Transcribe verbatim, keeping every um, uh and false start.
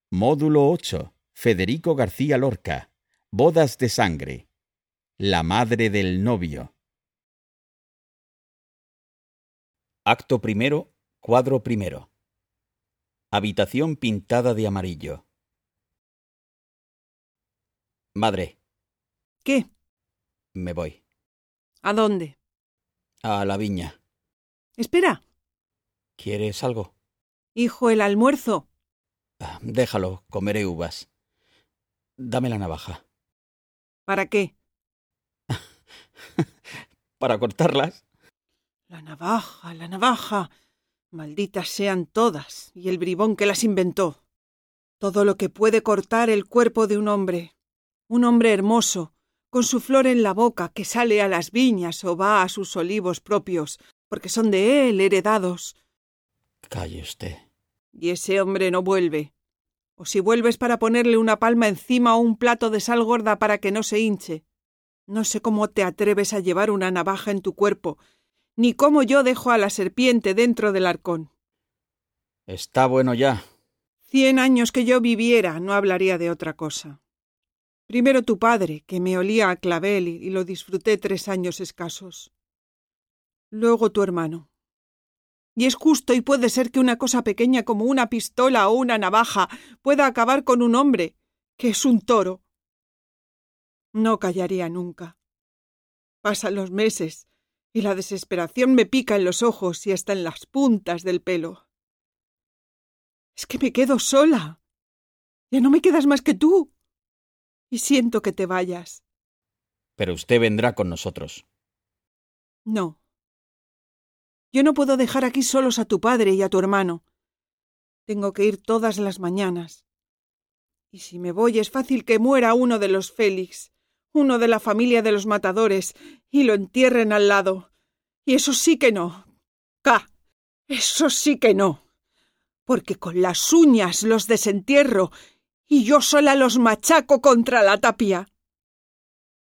Módulo ocho. Federico García Lorca. Bodas de sangre. La madre del novio. Acto primero, cuadro primero. Habitación pintada de amarillo. Madre. ¿Qué? Me voy. ¿A dónde? A la viña. Espera. ¿Quieres algo? Hijo, el almuerzo. Ah, déjalo, comeré uvas. Dame la navaja. ¿Para qué? ¿Para cortarlas? La navaja, la navaja. Malditas sean todas, y el bribón que las inventó. Todo lo que puede cortar el cuerpo de un hombre. Un hombre hermoso, con su flor en la boca, que sale a las viñas o va a sus olivos propios, porque son de él heredados. Calle usted. Y ese hombre no vuelve. O si vuelves para ponerle una palma encima o un plato de sal gorda para que no se hinche. No sé cómo te atreves a llevar una navaja en tu cuerpo, ni cómo yo dejo a la serpiente dentro del arcón. Está bueno ya. Cien años que yo viviera, no hablaría de otra cosa. Primero tu padre, que me olía a clavel y lo disfruté tres años escasos. Luego tu hermano. Y es justo y puede ser que una cosa pequeña como una pistola o una navaja pueda acabar con un hombre, que es un toro. No callaría nunca. Pasan los meses y la desesperación me pica en los ojos y hasta en las puntas del pelo. Es que me quedo sola. Ya no me quedas más que tú. Y siento que te vayas. Pero usted vendrá con nosotros. No. Yo no puedo dejar aquí solos a tu padre y a tu hermano. Tengo que ir todas las mañanas. Y si me voy es fácil que muera uno de los Félix, uno de la familia de los matadores, y lo entierren al lado. Y eso sí que no. ¡Ca! Eso sí que no. Porque con las uñas los desentierro y yo sola los machaco contra la tapia.